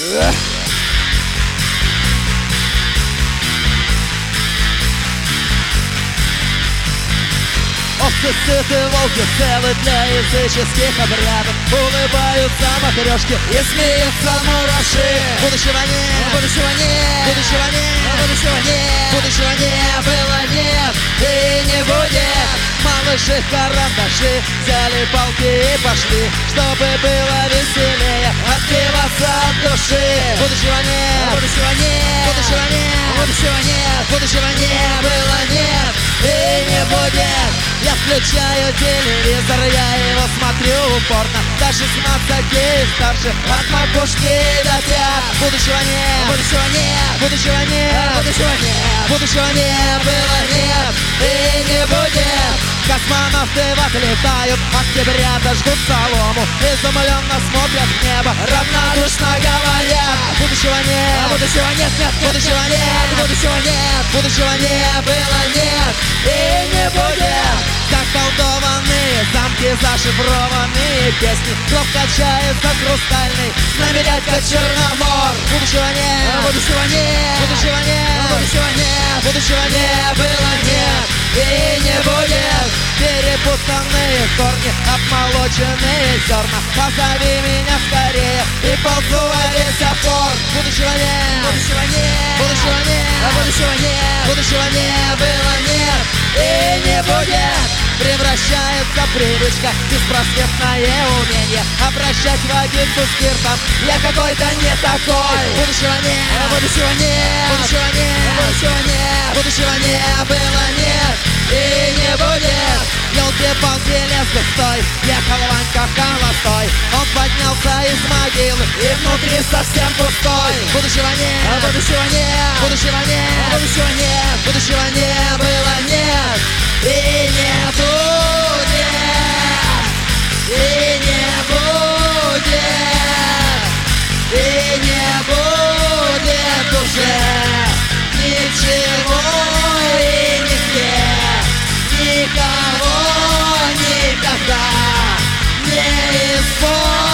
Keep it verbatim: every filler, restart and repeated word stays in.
Овцы, сыты, волки, целы для языческих обрядов. Улыбаются матрешки и смеются мураши. Будущего нет, будущего нет, будущего нет, будущего нет, будущего не было, нет и не будет. Малыши карандаши взяли палки и пошли, чтобы было веселее отбиваться от души. Будущего нет, будущего нет, будущего нет, будущего нет, будущего не было, нет и не будет. Я включаю телевизор, я его смотрю упорно, до шестнадцати и старше, от макушки до пят. Будущего нет, будущего нет, будущего нет, будущего нет, будущего не было, нет и не будет. Космонавты отлетают, октябрята жгут солому, изумленно смотрят в небо, равнодушно говорят. Будущего нет, будущего нет, нет, будущего нет, будущего нет, будущего не было, нет и не будет. Заколдованные замки, зашифрованные песни, кровь качается хрустальный, с нами дядька Черномор. Будущего нет, будущего нет, будущего нет, будущего нет, будущего не было, нет и не будет. Перепутанные корни, обмолоченные зерна, позови меня скорее и ползу во весь опор. Будущего нет, будущего нет, будущего нет, будущего нет, будущего не было, нет и не будет. Превращается привычка в беспросветное умение обращать водицу спиртом. Я какой-то не такой. Будущего нет, будущего нет, будущего нет, будущего нет, будущего не было, нет и не будет. Елки-палки, лес густой, ехал Ванька холостой. Он поднялся из могилы и внутри совсем пустой. Будущего нет, будущего нет, будущего нет, будущего нет, будущего не было, нет и не будет, и не будет, и не будет уже ничего и нигде, никого никогда не исполнится.